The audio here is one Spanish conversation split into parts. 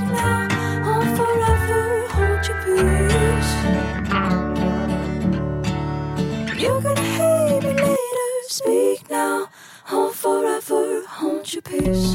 now, I'll forever hold your peace. You're gonna hate me later, speak now, I'll forever hold your peace.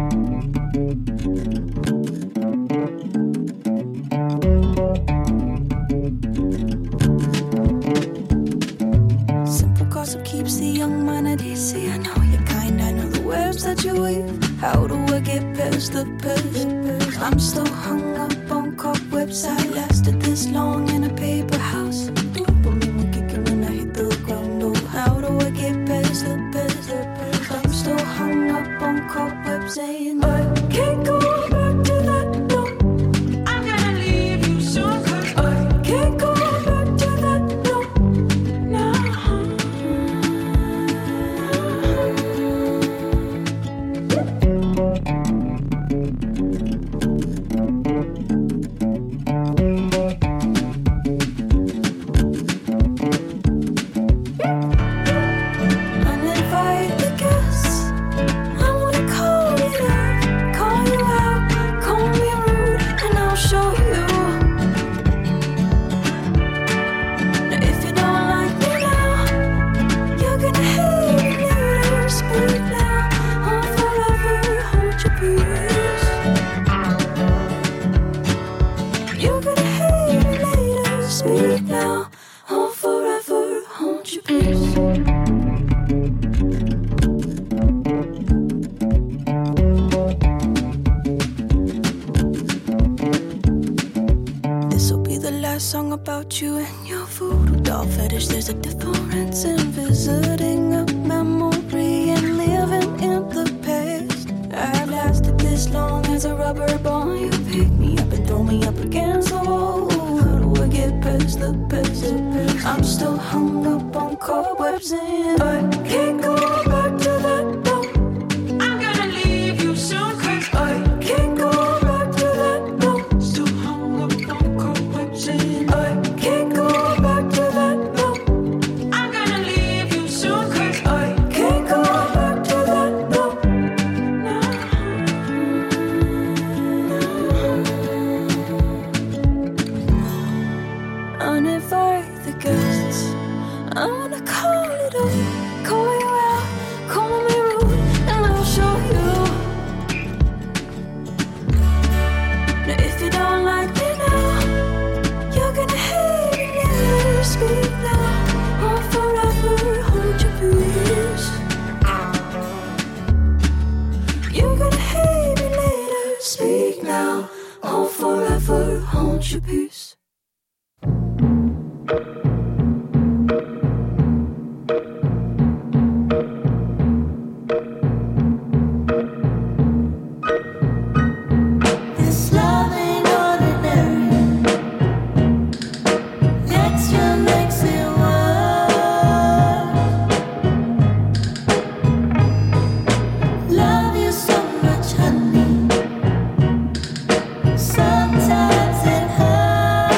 Simple gossip keeps the young mind at ease. See, I know you're kind, I know the webs that you weave. How do I get past the past? I'm still hung up on cobwebs. I lasted this long in a paper house. Dopamine kicking when I hit the ground. Oh, how do I get past the past? I'm still hung up on cobwebs and I can't go back to that. No, I'm gonna leave you so good. I can't go back to that. No, now. Uninvite the guests. I wanna call it out, call you out, call me rude, and I'll show you. Now if you don't like me now, you're gonna hate me later. Speak now, I'll forever hold your peace. You're gonna hate me later. Speak now, I'll forever hold your peace. This'll be the last song about you and your voodoo doll fetish. There's a difference in visiting a memory and living in the past. I've lasted this long as a rubber ball. You pick me up and throw me up against the wall. How do I get past the past? I'm still hung up on cobwebs and I can't go back to that. No, I'm gonna leave you soon 'cause I can't go back to that. No, still hung up on cobwebs and I can't go back to that. No, I'm gonna leave you soon 'cause I can't go back to that. No, uninvite the guests. I wanna call it up, call you out, call me rude, and I'll show you. Now if you don't like me now, you're gonna hate me later. Speak now, I'll forever hold your peace. You're gonna hate me later. Speak now, I'll forever hold your peace. This love ain't ordinary. Extra makes it worse. Love you so much, honey. Sometimes it hurts.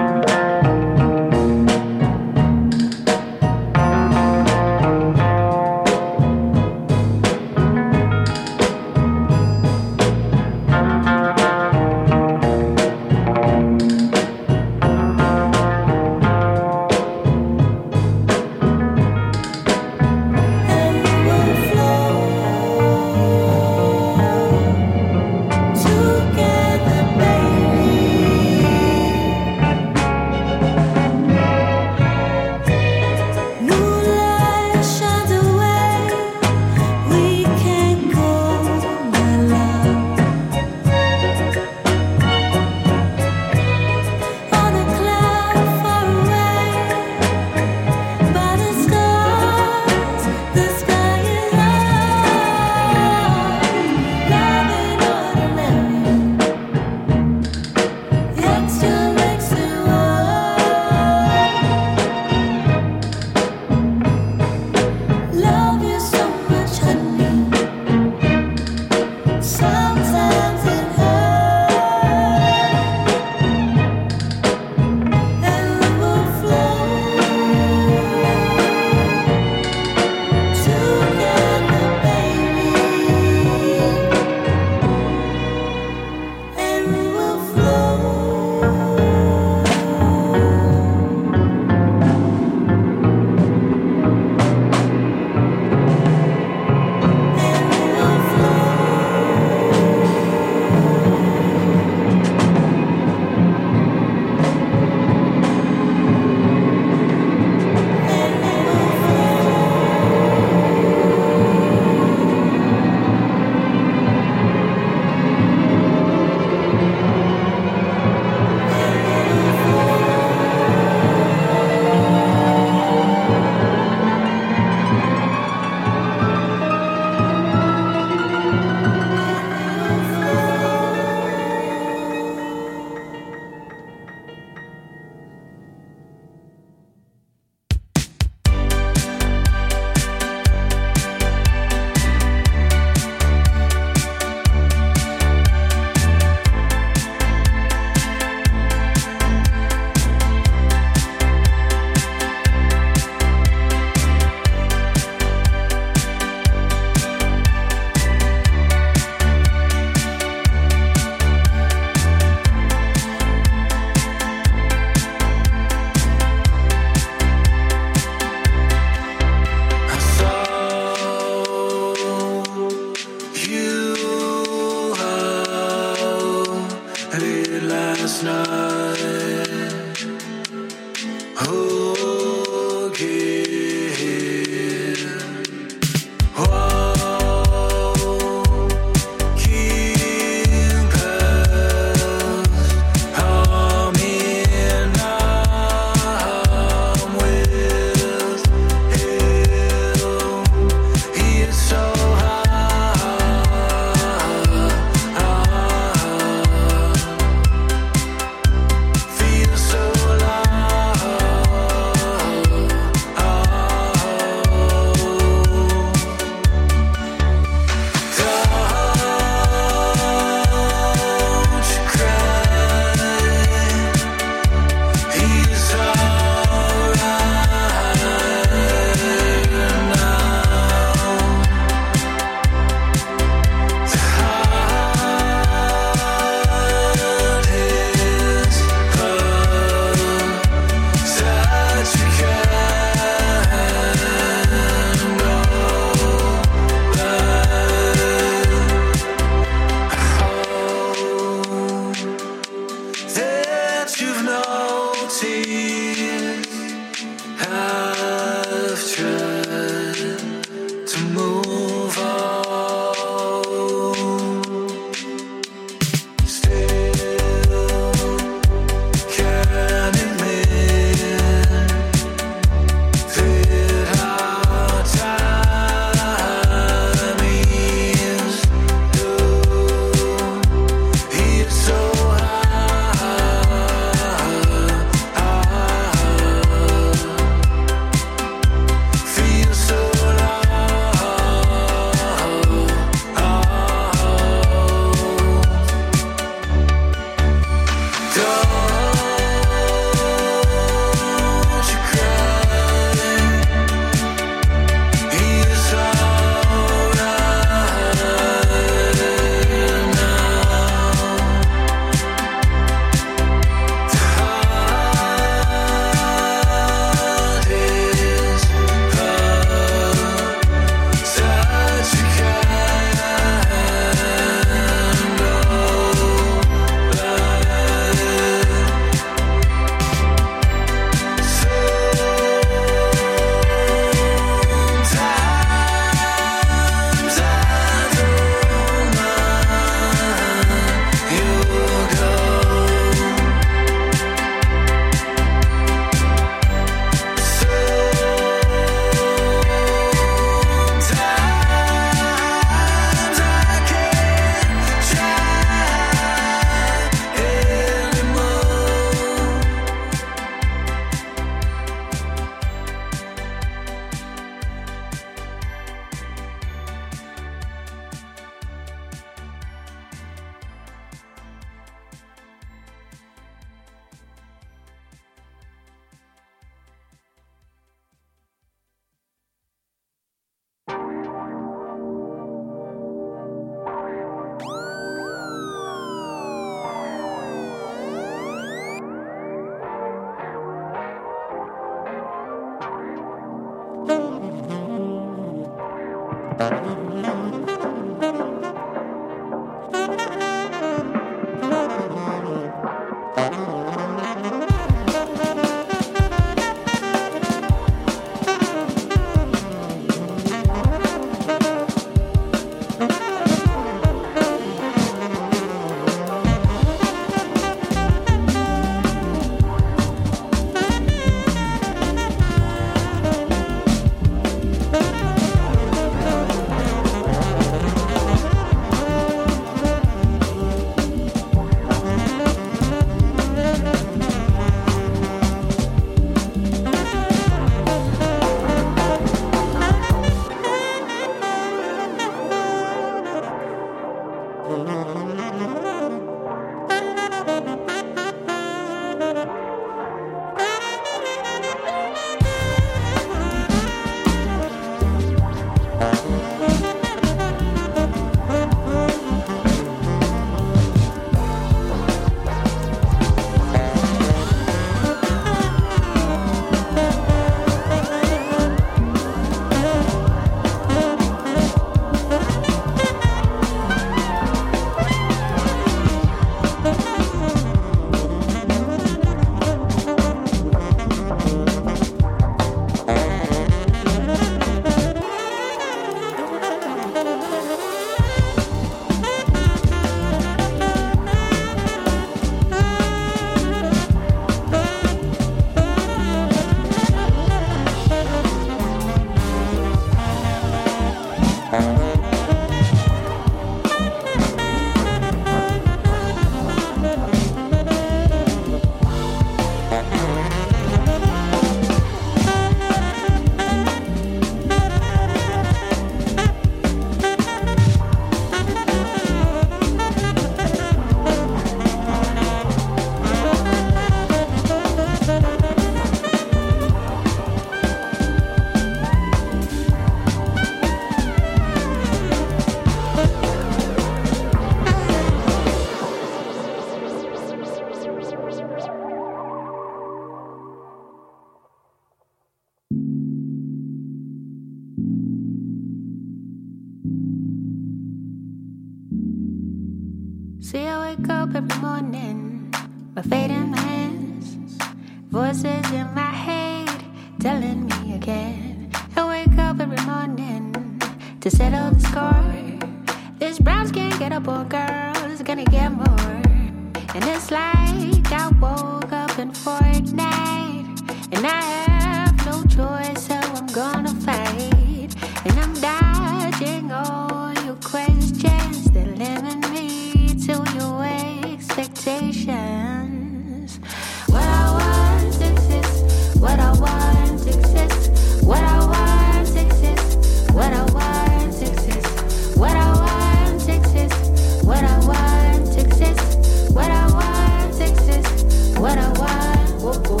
See, I wake up every morning, my fate in my hands, voices in my head telling me again. I wake up every morning to settle the score. This brown skin get up on girls, gonna get more. And it's like I woke up in Fortnite, and I have no choice, so I'm gonna fight. And I'm dodging all your questions that limit me to your expectations. What I want exists, what I want exists, what I want exists, what I want exists, what I want exists, what I want exists, what I want exists, what I want, whoa, whoa.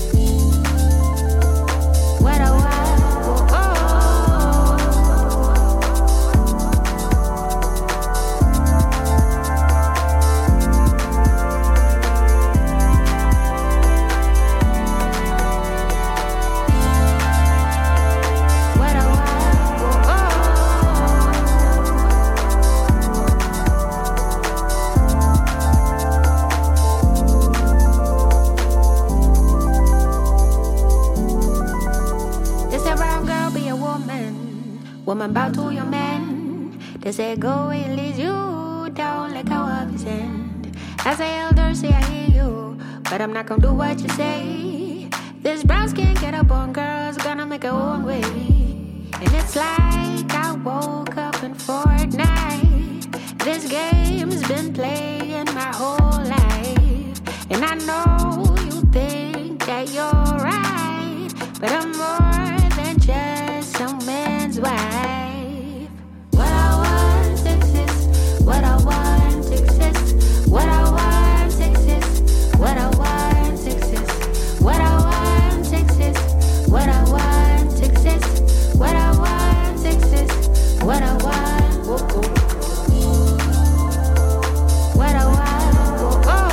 What I want, whoa, whoa. Woman bow to your man. They say go it leads you down like how of his end. As an elder say I hear you, but I'm not gonna do what you say. This brown skin get up on girls, gonna make her own way. And it's like I woke up in Fortnite. This game's been playing my whole life. And I know you think that you're right, but I'm more than just some man's wife. What I want exists, what I want exists, what I want exists, what I want exists, what I want exists, what I want exists, what I want exists, what I want, whoa, whoa. What I want, whoa, whoa.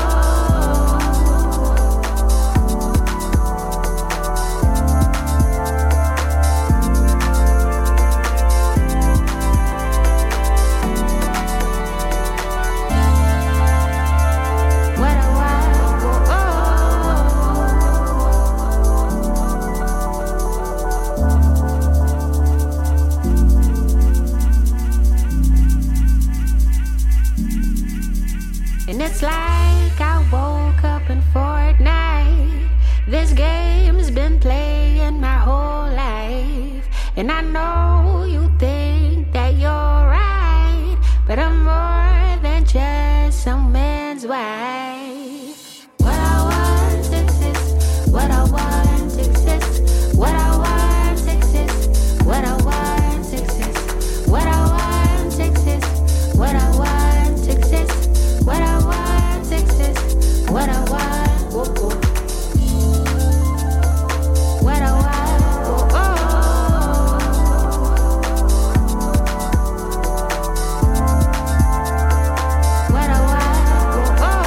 And it's like I woke up in Fortnite. This game's been playing my whole life. And I know you think that you're right, but I'm more than just some man's wife. What I want exists, what I want exists, what I want exists, what I want exists, what I want exists, what I want exists, what I want exists, what I want, whoa, whoa. What I want, whoa, whoa. What I want, whoa,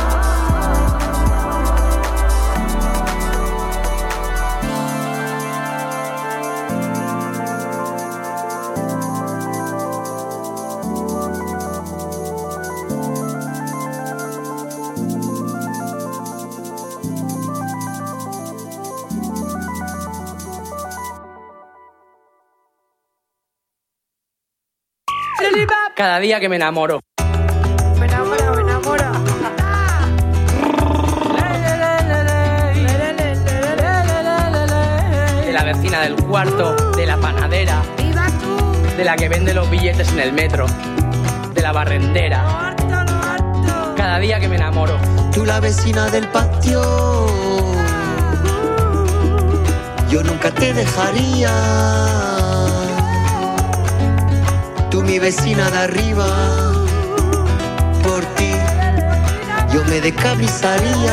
Cada día que me enamoro. Me enamora, me enamora. De la vecina del cuarto, de la panadera, ¡Viva tú! de la que vende los billetes en el metro, de la barrendera. ¡Lo harto, lo harto! Cada día que me enamoro. Tú la vecina del patio, yo nunca te dejaría. Tú mi vecina de arriba, por ti yo me decabrizaría.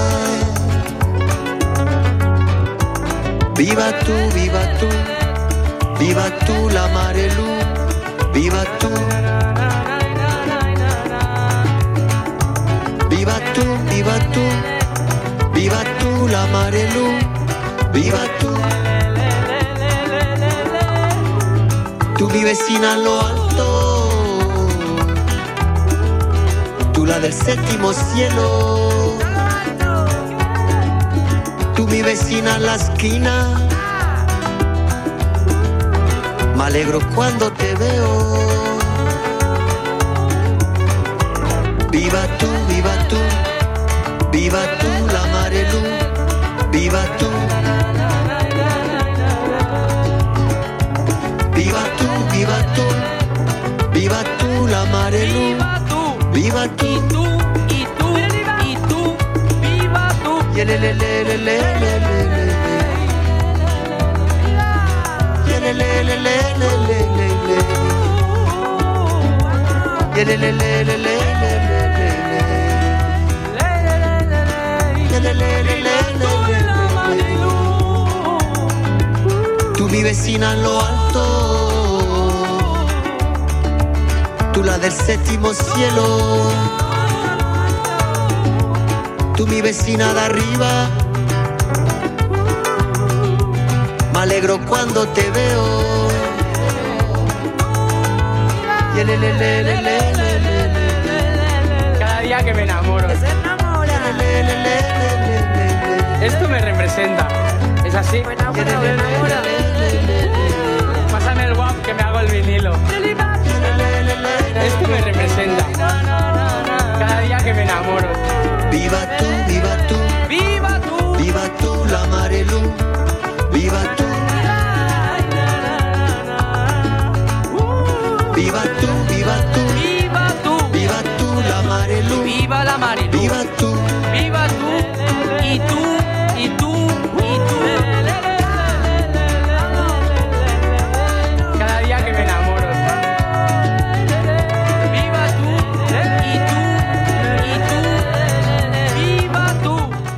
Viva tú, viva tú, viva tú la Marelú, viva tú. Viva tú, viva tú, viva tú la Marelú, viva tú. Tú mi vecina en lo alto, tú tú la del séptimo cielo, tú mi vecina en la esquina. Me alegro cuando te veo. Viva tú, viva tú, viva tú la Marelú, viva tú. Viva tú, viva tú, viva tú la Marelú, viva tú. Y tú, y tú, y tú, viva tú. Y el le le le le le le le. Y el le le le le le le le. Y el le le le le le le. Tú mi vecina en lo alto, tú la del séptimo cielo, tú mi vecina de arriba. Me alegro cuando te veo. Cada día que me enamoro. Se enamora. Esto me representa. ¿Es así? Me enamora, me enamora. Pásame el guap que me hago el vinilo. Esto me representa. Cada día que me enamoro. Viva tú, viva tú, ¡Viva tú! viva tú la Marelú, viva tú. Viva tú, viva tú, ¡Viva tú! viva tú la Marelú, ¡Viva la Marelú! viva tú. ¡Viva tú! Y tú, y tú, y tú. Cada día que me enamoro. Viva tú, y tú, y tú. Viva tú.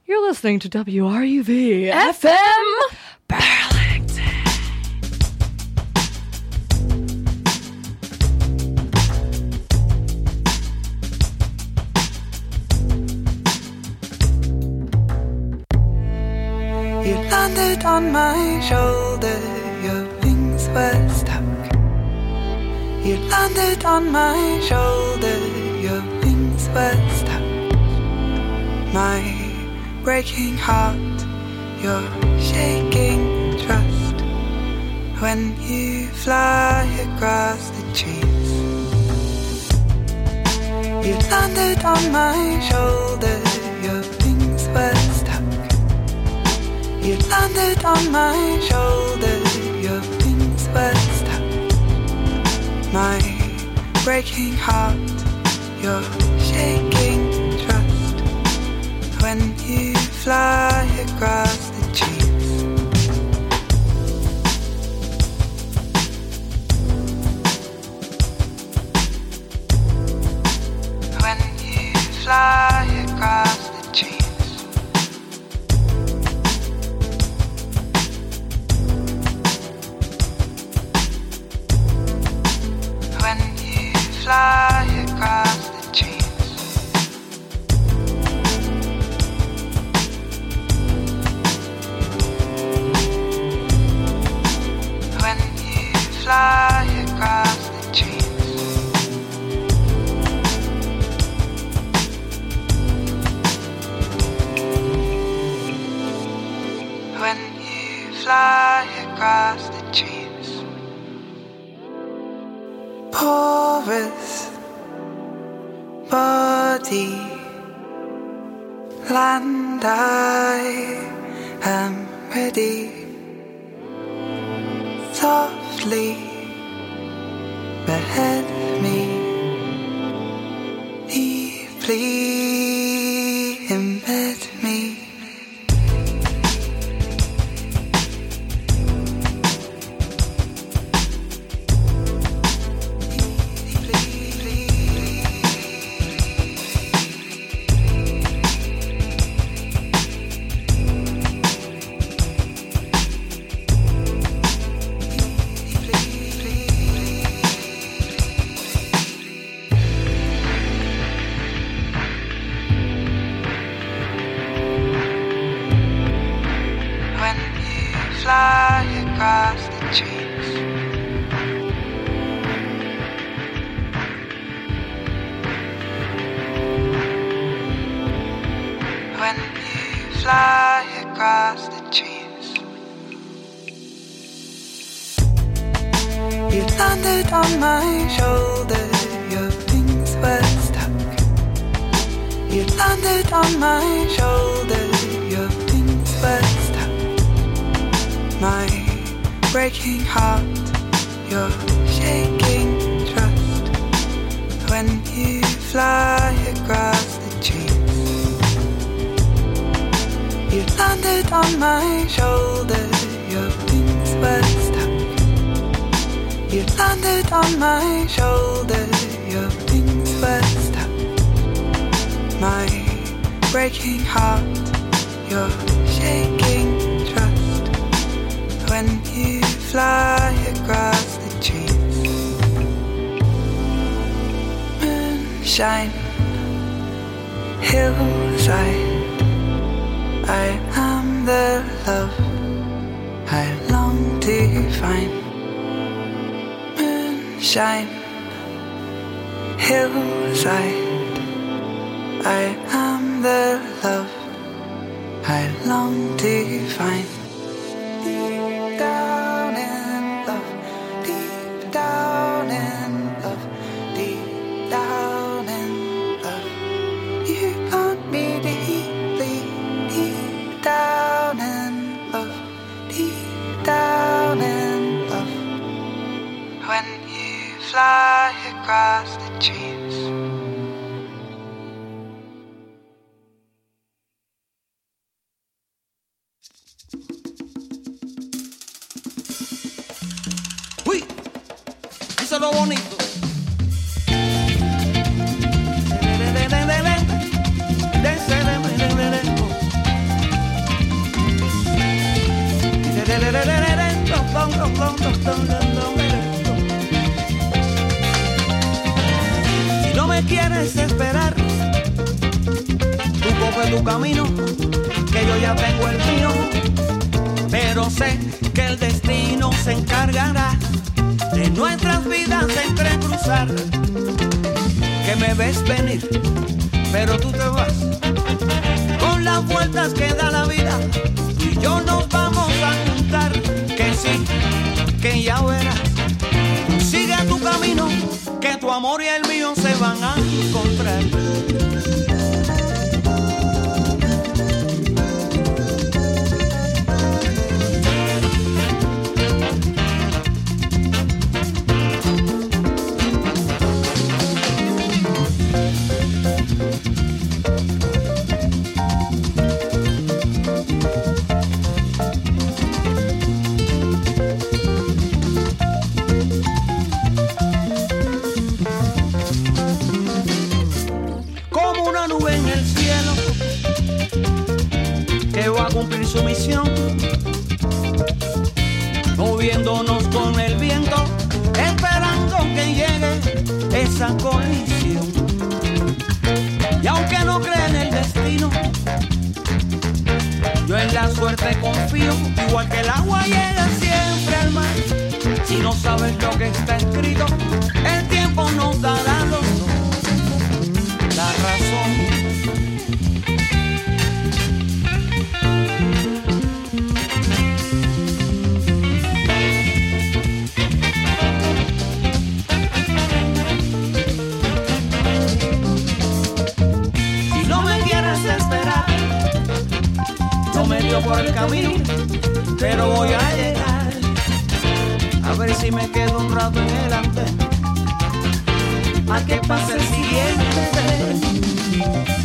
You're listening to WRUV FM Burlington. You landed on my shoulder, your wings were stuck. You landed on my shoulder, your wings were stuck. My breaking heart, your shaking trust. When you fly across the trees, you landed on my shoulder, your wings were stuck. You landed on my shoulder, your wings were stuck. My breaking heart, your shaking trust. When you fly across the trees, when you fly across the trees, when you fly across the trees. Fly across the trees. When you fly across the trees. Porous body, land, I am ready. Softly behead me, deeply embed me. Fly across the trees. When you fly across the trees. You landed on my shoulder, your wings were stuck. You landed on my shoulder, your wings were stuck. My breaking heart, your shaking trust. When you fly across the trees, you landed on my shoulder, your wings were stuck. You landed on my shoulder, your wings were stuck. My breaking heart, your shaking trust. When you fly across the trees. Moonshine, hillside, I am the love I long to find. Moonshine, hillside, I am the love I long to find. Deep down in love, deep down in love, deep down in love. You plant me deeply, deep down in love, deep down in love. When you fly across the trees. Eso es lo bonito. Si no me quieres esperar, tú coge tu camino, que yo ya tengo el mío. Pero sé que el destino se encargará de nuestras vidas entrecruzar. Que me ves venir, pero tú te vas. Con las vueltas que da la vida, tú y yo nos vamos a juntar. Que sí, que ya verás. Sigue tu camino, que tu amor y el mío se van a encontrar. Su misión, moviéndonos con el viento, esperando que llegue esa colisión. Y aunque no cree en el destino, yo en la suerte confío, igual que el agua llega siempre al mar. Si no sabes lo que está escrito, el tiempo nos dará a los dos la razón. Por el camino, pero voy a llegar. A ver si me quedo un rato en el andén, a que pase el siguiente.